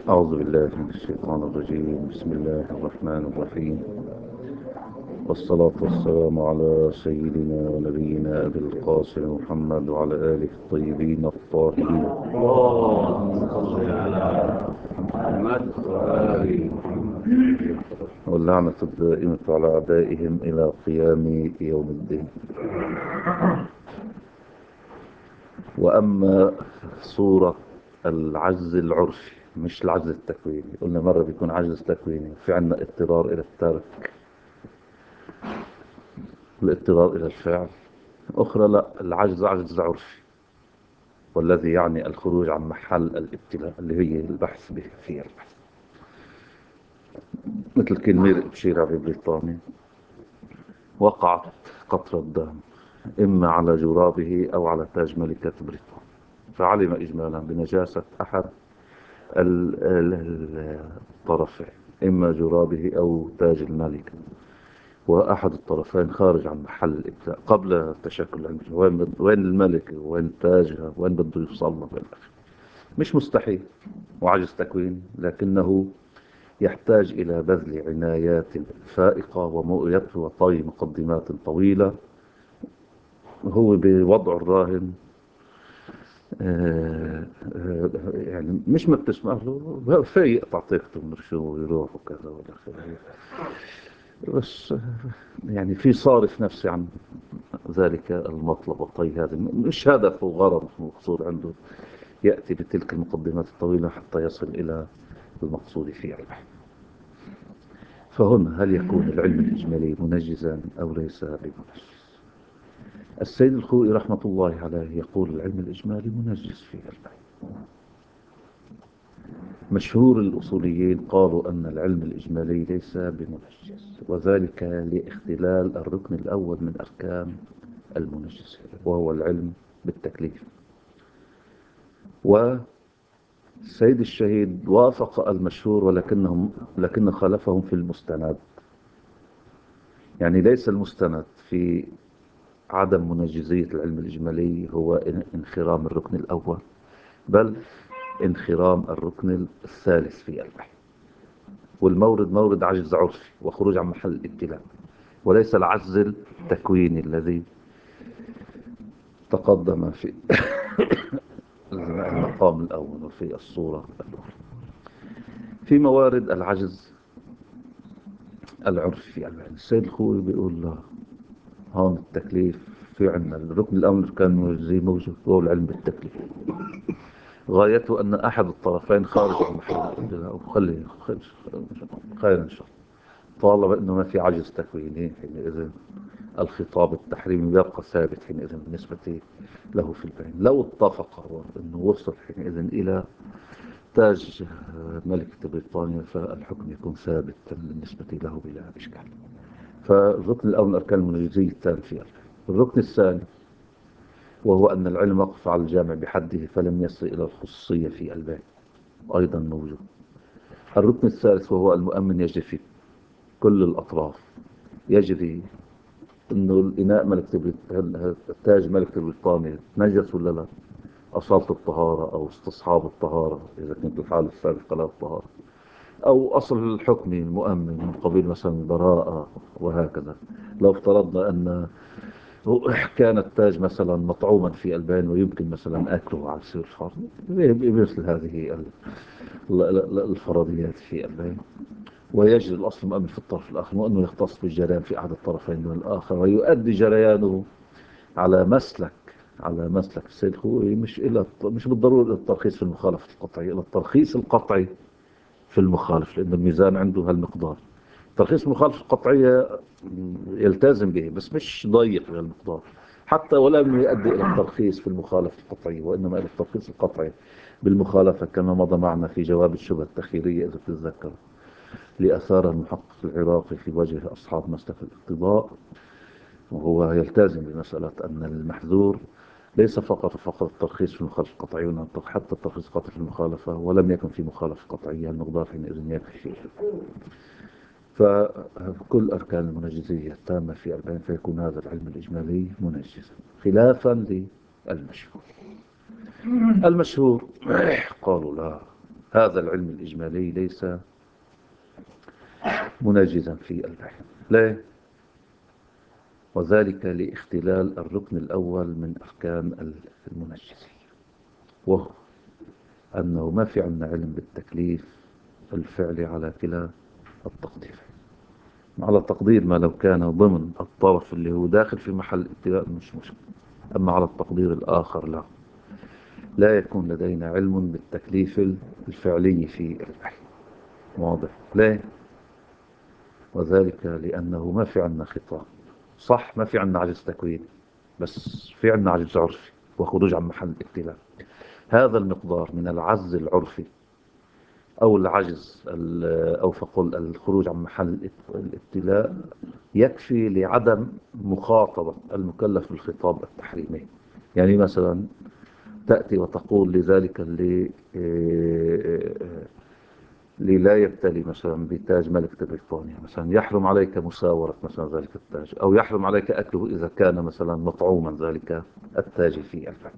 أعوذ بالله من الشيطان الرجيم. بسم الله الرحمن الرحيم، والصلاة والسلام على سيدنا ونبينا أبي القاسم محمد وعلى آله الطيبين الطاهرين، اللهم صل على محمد وآل محمد. واللعنة الدائمة على أعدائهم إلى قيام يوم الدين. وأما صورة العجز العرفي، مش العجز التكويني. قلنا مرة بيكون عجز تكويني، في عنا اضطرار إلى الترك، الاضطرار إلى الفعل. أخرى لا، العجز عجز عرفي، والذي يعني الخروج عن محل الابتلاء اللي هي البحث به في البحث. مثل كلمة بشيرة ببريطانيا: وقعت قطرة دم إما على جرابه أو على تاج ملكة بريطانيا، فعلم إجمالا بنجاسة أحد الطرفين، إما جرابه أو تاج الملكة، وأحد الطرفين خارج عن محل الإبتلاء قبل تشكل العلم. وين الملكة وين تاجها وين بده يوصل له بالآخر. مش مستحيل وعجز تكوين، لكنه يحتاج إلى بذل عنايات فائقة وطي مقدمات طويلة. هو بوضع الراهن يعني مش ما بتسمع له فايق تعطيك تمر شو ويروح وكذا ولا خير. بس يعني في صارف نفسي عن ذلك المطلب والطي. هذا مش هدف وغرض ومقصود عنده، يأتي بتلك المقدمات الطويلة حتى يصل إلى المقصود في علمه. فهنا هل يكون العلم الإجمالي منجزا أو ليس بمنجز؟ السيد الخوئي رحمة الله عليه يقول العلم الإجمالي منجز في علمه. مشهور الأصوليين قالوا أن العلم الإجمالي ليس بمنجز، وذلك لاختلال الركن الأول من أركان المنجز، وهو العلم بالتكليف. والسيد الشهيد وافق المشهور، لكن خالفهم في المستند. يعني ليس المستند في عدم منجزية العلم الإجمالي هو انخرام الركن الأول، بل انخرام الركن الثالث في البحث. والمورد مورد عجز عرفي وخروج عن محل الابتلاء، وليس العجز التكويني الذي تقدم في المقام الأول وفي الصورة الأولى. في موارد العجز العرفي في البحث، السيد الخوي بيقول له هون التكليف في عندنا الركن الأول كان زي موجود، وهو العلم بالتكليف. غايته أن أحد الطرفين خارج عن محل الابتلاء، وخلي خير إن شاء الله، طالما أنه ما في عجز تكويني، حينئذ الخطاب التحريمي يبقى ثابت حينئذ بالنسبة له في البين. لو اتفق أنه وصل حينئذ إلى تاج ملكة بريطانيا، فالحكم يكون ثابت بالنسبة له بلا إشكال. فالركن الأول من أركان المنجزية الثاني في البين. الركن الثاني وهو أن العلم وقف على الجامع بحده فلم يصل إلى الخصوصية في البين، أيضا موجود. الركن الثالث وهو المؤمن يجري في كل الأطراف، يجري انه الاناء التاج ملكة بريطانيا نجس ولا لا، اصالة الطهارة او استصحاب الطهارة اذا كنت الحالة السابقة لها الطهارة، او اصل الحكم المؤمن من قبيل مثلا البراءة وهكذا. لو افترضنا ان كان التاج مثلا مطعوما في البان ويمكن مثلا اكله على سبيل الفرض، بمثل هذه الفرضيات في البان، ويجري الأصل مؤمن في الطرف الآخر، وأنه يختص بالجريان في أحد الطرفين دون الآخر، ويؤدي جريانه على مسلك السيد الخوئي، مش بالضرورة إلى الترخيص في المخالفة القطعية، إلى الترخيص القطعي في المخالف، لأن الميزان عنده هالمقدار. ترخيص المخالفة القطعية يلتزم به، بس مش ضيق بهالمقدار، حتى ولم يؤدي إلى الترخيص في المخالفة القطعية، وإنما إلى الترخيص القطعي بالمخالفة، كما مضى معنا في جواب الشبهة التخيرية إذا تتذكر، لأثار المحقق العراقي في وجه أصحاب مسلك الاقتضاء. وهو يلتزم بمسألة أن المحذور ليس فقط الترخيص في المخالفة القطعية، وإنما حتى الترخيص القطعي في المخالفة، ولم يكن في مخالفة قطعية المقدار حينئذ يكفي فيه. فكل أركان المنجزية التامة في 40، فيكون هذا العلم الإجمالي منجزا، خلافا للمشهور. المشهور قالوا لا، هذا العلم الإجمالي ليس منجزا في البحث. لا، وذلك لاختلال الركن الأول من أركان المنجزية، وهو أنه ما في عندنا علم بالتكليف الفعلي على كلا التقدير. على تقدير ما لو كان ضمن الطرف اللي هو داخل في محل ابتلاء مش مشكلة، أما على التقدير الآخر لا يكون لدينا علم بالتكليف الفعلي في البحث. واضح؟ لا، وذلك لأنه ما في عندنا خطاب. صح، ما في عندنا عجز تكويني، بس في عندنا عجز عرفي وخروج عن محل الابتلاء. هذا المقدار من العجز العرفي أو العجز أو فقل الخروج عن محل الابتلاء يكفي لعدم مخاطبة المكلف بالخطاب التحريمي. يعني مثلا تأتي وتقول لذلك اللي لا يبتلي مثلا بتاج ملكة بريطانيا مثلا يحرم عليك مساورة مثلا ذلك التاج، أو يحرم عليك أكله إذا كان مثلا مطعوما ذلك التاج في الفم.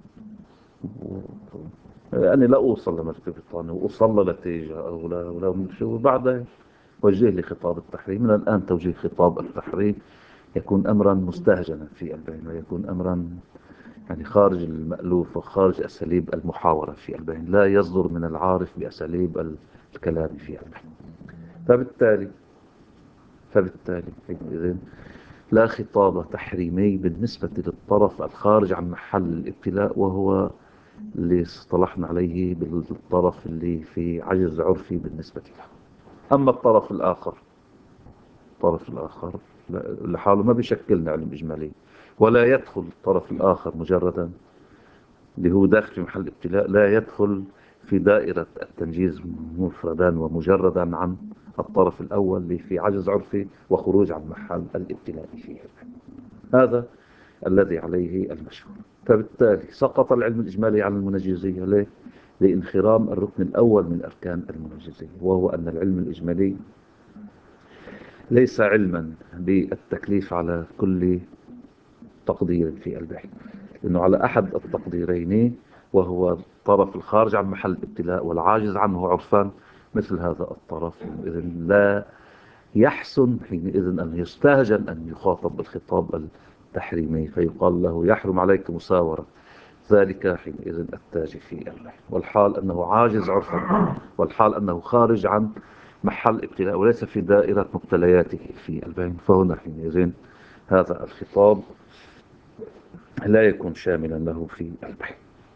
يعني لا أوصل لملكة بريطانيا وأوصل لنتيجة أو لا شو بعدها وجه لي خطاب التحريم. من الآن توجيه خطاب التحريم يكون أمرا مستهجنا في البين، ويكون أمرا يعني خارج المألوف وخارج أساليب المحاورة في البين، لا يصدر من العارف بأساليب الكلام في البين. فبالتالي إذن لا خطاب تحريمي بالنسبة للطرف الخارج عن محل الابتلاء، وهو اللي اصطلحنا عليه بالطرف اللي في عجز عرفي بالنسبة له. أما الطرف الآخر لحاله ما بيشكلنا علم إجمالي، ولا يدخل الطرف الآخر مجردا اللي هو داخل في محل ابتلاء، لا يدخل في دائرة التنجيز مفردا ومجردا عن الطرف الأول اللي في عجز عرفي وخروج عن محل الابتلاء فيه. هذا الذي عليه المشهور. فبالتالي سقط العلم الإجمالي عن المنجزية. ليه؟ لانخرام الركن الأول من أركان المنجزية، وهو أن العلم الإجمالي ليس علما بالتكليف على كل تقدير في البحث، لأنه على أحد التقديرين وهو الطرف الخارج عن محل الابتلاء والعاجز عنه عرفا، مثل هذا الطرف إذن لا يحسن حينئذ أن يستهجن أن يخاطب بالخطاب التحريمي فيقال له يحرم عليك مساورة ذلك حينئذ التاج في البحث، والحال أنه عاجز عرفا، والحال أنه خارج عن محل ابتلاء وليس في دائرة مبتلياته في البين. فهنا حينئذ هذا الخطاب لا يكون شاملا له في البحث،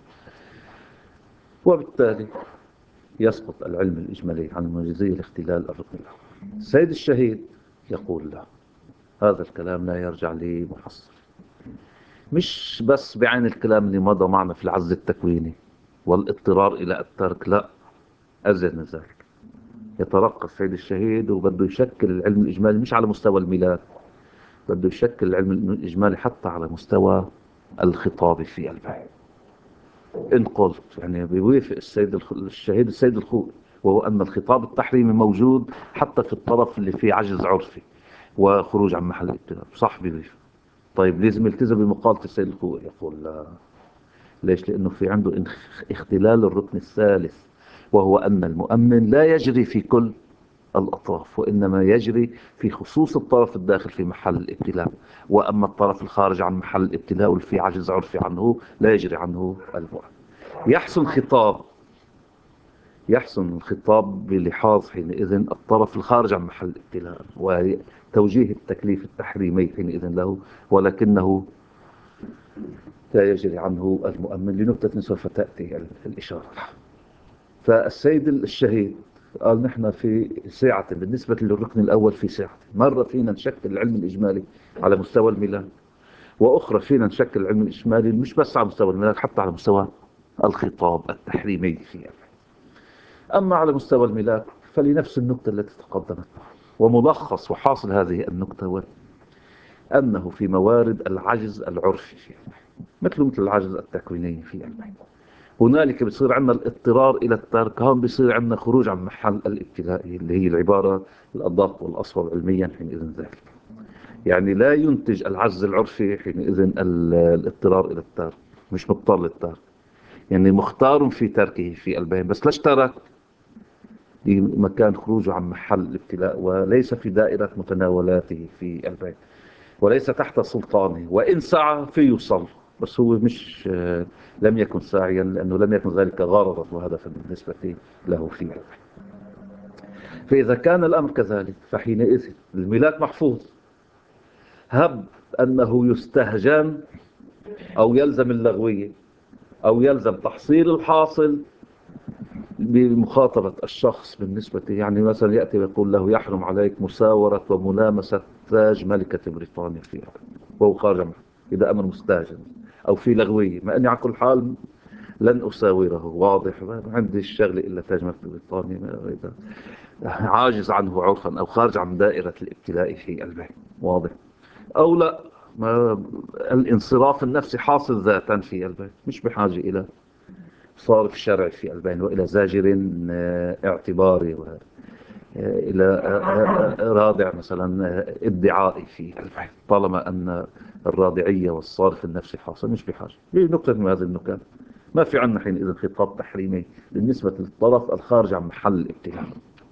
وبالتالي يسقط العلم الإجمالي عن المنجزية لاختلال الركن الأول. السيد الشهيد يقول لا، هذا الكلام لا يرجع لمحصل، مش بس بعين الكلام اللي مضى معنا في العزل التكويني والاضطرار إلى الترك، لا، أزيد من ذلك. يترقى السيد الشهيد وبده يشكل العلم الإجمالي مش على مستوى الميلاد، بده يشكل العلم الإجمالي حتى على مستوى الخطاب في البحث. إن قلت يعني بيوافق الشهيد السيد الخوئي، وهو أن الخطاب التحريمي موجود حتى في الطرف اللي فيه عجز عرفي وخروج عن محل الابتلاء، صح بيوافق. طيب لازم يلتزم بمقالة السيد الخوئي؟ يقول لا. ليش؟ لأنه في عنده اختلال الركن الثالث، وهو أن المؤمن لا يجري في كل الأطراف، وإنما يجري في خصوص الطرف الداخل في محل الابتلاء، وأما الطرف الخارج عن محل الابتلاء واللي في عجز عرفي عنه لا يجري عنه المؤمن. يحسن خطاب يحسن الخطاب بلحاظ حينئذ الطرف الخارج عن محل الابتلاء وتوجيه التكليف التحريمي حينئذ له، ولكنه لا يجري عنه المؤمن لنكتة سوف تأتي الإشارة. فالسيد الشهيد قال نحن في ساعة بالنسبة للركن الأول، في ساعة مرة فينا نشكل العلم الإجمالي على مستوى الميلاد، وأخرى فينا نشكل العلم الإجمالي مش بس على مستوى الميلاد، حتى على مستوى الخطاب التحريمي فيها. أما على مستوى الميلاد فلنفس النكتة التي تقدمت، وملخص وحاصل هذه النكتة هو أنه في موارد العجز العرفي فيها مثل العجز التكويني في البحث، هنالك بيصير عندنا الاضطرار إلى الترك، هون بيصير عندنا خروج عن محل الابتلاء اللي هي العبارة الأدق والأصوب علميا حينئذ ذلك. يعني لا ينتج العجز العرفي حينئذ الاضطرار إلى الترك، مش مضطر للترك، يعني مختار في تركه في البين، بس ليش ترك؟ في مكان خروجه عن محل الابتلاء، وليس في دائرة متناولاته في البيت، وليس تحت سلطانه، وإن سعى فيوصل، بس هو مش لم يكن ساعيا، لأنه لم يكن ذلك غرضا وهدفا بالنسبة له في البيت. فإذا كان الأمر كذلك فحينئذ الملاك محفوظ، هب أنه يستهجن أو يلزم اللغوية أو يلزم تحصيل الحاصل بمخاطرة الشخص بالنسبة، يعني مثلا يأتي ويقول له يحرم عليك مساورة وملامسة تاج ملكة بريطانيا فيها وهو خارج عنه، إذا أمر مستهجن أو في لغوية، ما أني على كل حال لن أساوره، واضح، ما عندي الشغلة إلا تاج ملكة بريطانيا، عاجز عنه عرفا أو خارج عن دائرة الابتلاء في البيت، واضح، أو لا، ما الانصراف النفسي حاصل ذاتا في البيت، مش بحاجة إلى صارف شرعي في البين وإلى زاجر اعتباري وإلى رادع مثلا ادعائي في البين، طالما أن الرادعية والصارف النفسي حاصل، مش بحاجة. هي نقطة من هذه النكات. ما في عنا حينئذ خطاب تحريمي بالنسبة للطرف الخارج عن محل الابتلاء.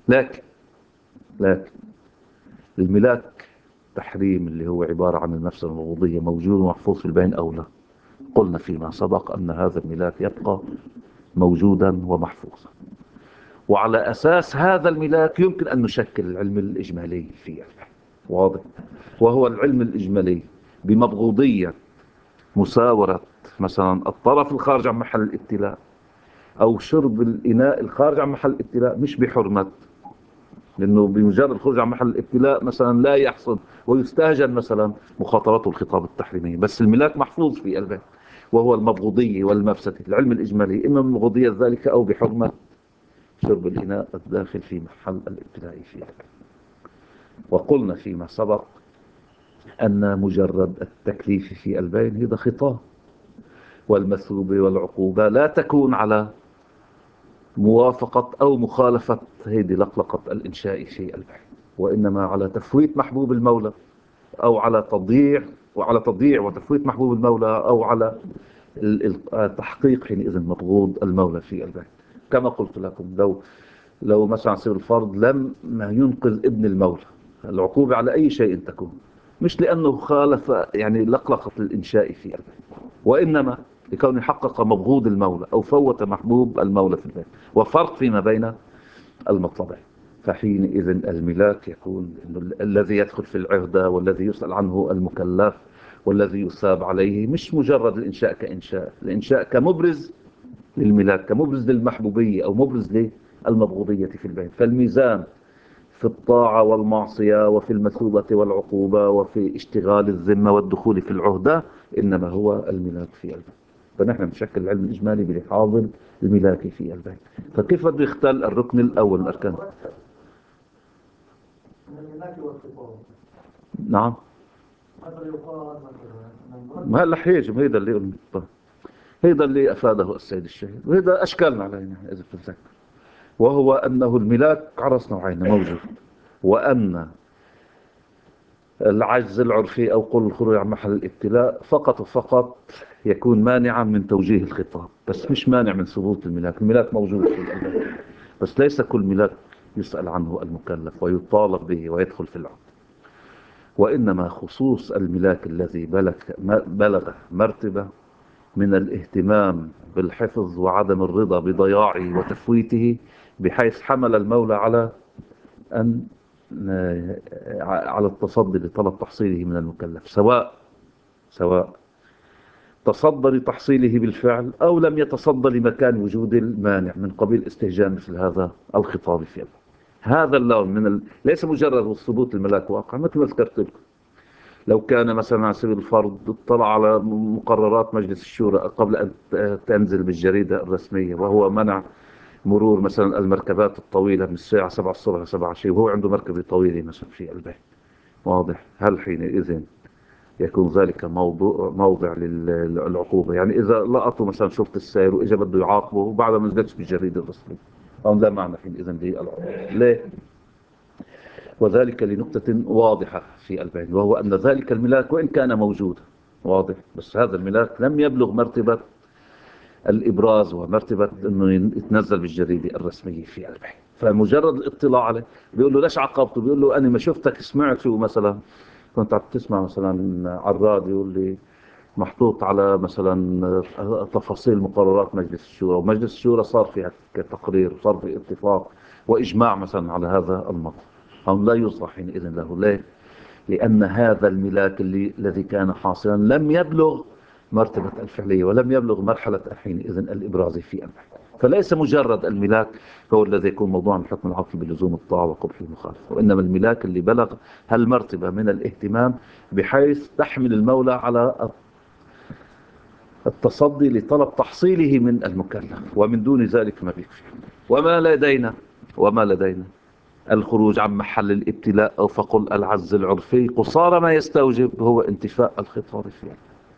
لكن الملاك تحريم اللي هو عبارة عن النفس الموضوعية موجود ومحفوظ في البين أو لا؟ قلنا فيما سبق أن هذا الملاك يبقى موجودا ومحفوظا، وعلى أساس هذا الملاك يمكن أن نشكل العلم الإجمالي فيه، واضح، وهو العلم الإجمالي بمبغوضية مساورة مثلا الطرف الخارج عن محل الابتلاء أو شرب الإناء الخارج عن محل الابتلاء، مش بحرمة، لأنه بمجرد الخروج عن محل الابتلاء مثلا لا يحصل ويستهجن مثلا مخاطرته الخطاب التحريمي، بس الملاك محفوظ في قلبه، وهو المبغوضية والمفسدة، العلم الإجمالي إما بمبغوضية ذلك أو بحرمة شرب الإناء الداخل في محل الابتلاء فيه. وقلنا فيما سبق أن مجرد التكليف في البين هذا خطاب، والمثوبة والعقوبة لا تكون على موافقة أو مخالفة هذه لقلقة الإنشاء في البين، وإنما على تفويت محبوب المولى، أو على تضييع وتفويت محبوب المولى، أو على التحقيق حينئذ مبغوض المولى في البين. كما قلت لكم، لو مثلا سبيل الفرض لم ينقذ ابن المولى، العقوبة على أي شيء تكون، مش لأنه خالف يعني لقلقة الإنشاء في البيت، وإنما لكونه حقق مبغوض المولى أو فوت محبوب المولى في البيت، وفرق فيما بين المطلبين. فحينئذ الملاك يكون الذي يدخل في العهدة والذي يسأل عنه المكلف والذي يثاب عليه مش مجرد الإنشاء كإنشاء، الإنشاء كمبرز للملاك، كمبرز للمحبوبية أو مبرز للمبغوضية في البيت. فالميزان في الطاعة والمعصية وفي المثوبة والعقوبة وفي اشتغال الذمة والدخول في العهدة إنما هو الملاك في البيت. فنحن نشكل العلم الإجمالي بلحاظ الملاك في البيت. فكيف بده يختل الركن الأول من الأركان؟ نعم، ما هلا حيجم هيدا اللي قلنا، هيدا اللي أفاده السيد الشهيد، وهذا أشكالنا علينا إذا تتذكر، وهو أنه الملاك عرس نوعين موجود، وأن العجز العرفي أو قل الخروج عن محل الابتلاء فقط وفقط يكون مانعا من توجيه الخطاب، بس مش مانع من ثبوت الملاك. الملاك موجود في القلب، بس ليس كل ملاك يسأل عنه المكلف ويطالب به ويدخل في العقد، وإنما خصوص الملاك الذي بلغ مرتبة من الاهتمام بالحفظ وعدم الرضا بضياعه وتفويته، بحيث حمل المولى أن على التصدي لطلب تحصيله من المكلف، سواء تصدى لتحصيله بالفعل أو لم يتصدى لمكان وجود المانع من قبيل استهجان مثل هذا الخطاب فيه. هذا اللون ليس مجرد ثبوت الملاك واقع، مثل ما ذكرت لكم، لو كان مثلا على سبيل الفرض اطلع على مقررات مجلس الشورى قبل أن تنزل بالجريدة الرسمية، وهو منع مرور مثلا المركبات الطويلة من الساعة 7 الصبح ل 7 عشية، وهو عنده مركبة طويلة مثلا في البيت، واضح، هل حينئذ يكون ذلك موضع للعقوبة؟ يعني إذا لقطوا مثلا شرطة السير وإجا بده يعاقبه وبعد ما نزلتش بالجريدة الرسمية، لا معنى حينئذ للعقوبة. ليه؟ وذلك لنقطة واضحة في البين، وهو أن ذلك الملاك وإن كان موجودا واضح، بس هذا الملاك لم يبلغ مرتبة الإبراز ومرتبة أنه يتنزل بالجريدة الرسمية في البين. فمجرد الاطلاع عليه بيقول له ليش عاقبته؟ بيقول له أنا ما شفتك سمعت شو مثلا، كنت عم تسمع مثلا على الراديو يقول لي محطوط على مثلا تفاصيل مقررات مجلس الشورى، ومجلس الشورى صار في تقرير وصار في اتفاق وإجماع مثلا على هذا الموضوع. هم لا يصلح حينئذ له. ليه؟ لأن هذا الملاك الذي كان حاصلا لم يبلغ مرتبة الفعلية ولم يبلغ مرحلة حينئذ الإبراز في أمره. فليس مجرد الملاك هو الذي يكون موضوعا الحكم العقلي بلزوم الطاعة وقبح المخالفة، وإنما الملاك اللي بلغ هالمرتبة من الاهتمام بحيث تحمل المولى على التصدي لطلب تحصيله من المكلف، ومن دون ذلك ما بيكفي. وما لدينا الخروج عن محل الابتلاء أو فقل العز العرفي قصار ما يستوجب هو انتفاء الخطاب فيه.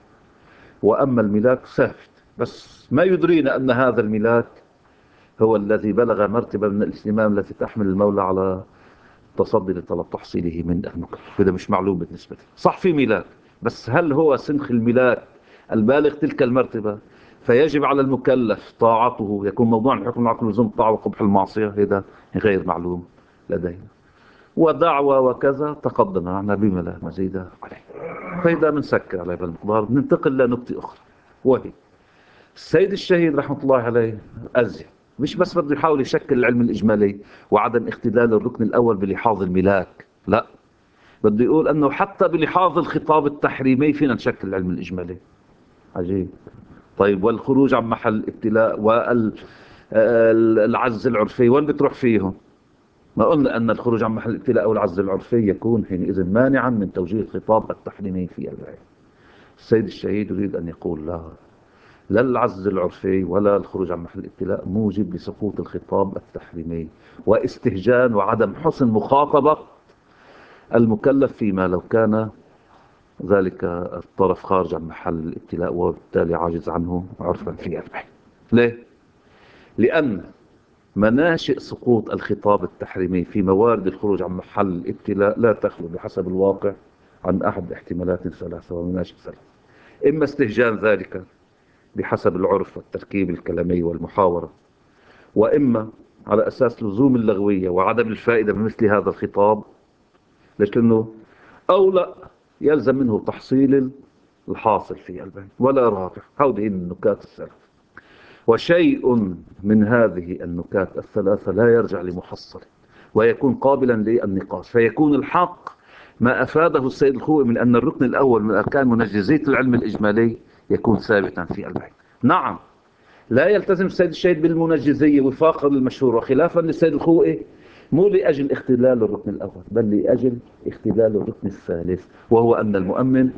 وأما الملاك ثابت، بس ما يدرينا أن هذا الملاك هو الذي بلغ مرتبة من الاهتمام التي تحمل المولى على تصدي لطلب تحصيله من المكلف. هذا مش معلوم بالنسبة لي. صح في ملاك، بس هل هو سنخ الملاك البالغ تلك المرتبة فيجب على المكلف طاعته، يكون موضوع الحكم العقل لزوم الطاعة وقبح المعصية؟ هذا غير معلوم لدينا. ودعوة وكذا تقدم معنا بما لا مزيد عليه. فإذا بنسكر على هذا المقدار ننتقل لنقطة أخرى، وهي السيد الشهيد رحمة الله عليه أزيد مش بس بده يحاول يشكل العلم الإجمالي وعدم اختلال الركن الأول بلحاظ الملاك، لا، بده يقول أنه حتى بلحاظ الخطاب التحريمي فينا نشكل العلم الإجمالي. عجيب. طيب والخروج عن محل الابتلاء والعز العرفي وين بتروح فيهم؟ ما قلنا أن الخروج عن محل الابتلاء أو العز العرفي يكون حينئذ مانعا من توجيه الخطاب التحريمي في العلم. السيد الشهيد يريد أن يقول لا العز العرفي ولا الخروج عن محل الابتلاء موجب لسقوط الخطاب التحريمي واستهجان وعدم حسن مخاطبة المكلف فيما لو كان ذلك الطرف خارج عن محل الابتلاء وبالتالي عاجز عنه عرفا في علمه. ليه؟ لأن مناشئ سقوط الخطاب التحريمي في موارد الخروج عن محل الابتلاء لا تخلو بحسب الواقع عن أحد احتمالات ثلاثة ومناشئ ثلاثة. إما استهجان ذلك بحسب العرف والتركيب الكلامي والمحاورة، وإما على أساس لزوم اللغوية وعدم الفائدة بمثل هذا الخطاب، لأنه أو لا يلزم منه تحصيل الحاصل في البيت ولا رابع. هذه النكات الثلاث، وشيء من هذه النكات الثلاثة لا يرجع لمحصل ويكون قابلا للنقاش، فيكون الحق ما أفاده السيد الخوئي من أن الركن الأول من أركان منجزية العلم الإجمالي يكون ثابتا في البيت. نعم، لا يلتزم السيد الشهيد بالمنجزية وفاقا للمشهور وخلافا للسيد الخوئي مو لأجل اختلال الركن الأول بل لأجل اختلال الركن الثالث، وهو أن المؤمن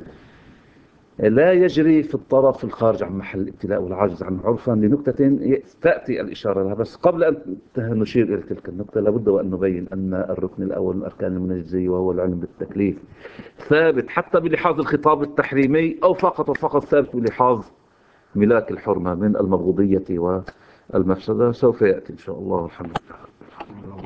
لا يجري في الطرف الخارج عن محل الابتلاء والعاجز عنه عرفا لنكتة تأتي الإشارة لها. بس قبل أن نشير إلى تلك النقطة لابد وأن نبين أن الركن الأول من أركان المنجزية وهو العلم بالتكليف ثابت حتى بلحاظ الخطاب التحريمي أو فقط وفقط ثابت بلحاظ ملاك الحرمة من المبغوضية والمفسدة. سوف يأتي إن شاء الله. الحمد لله.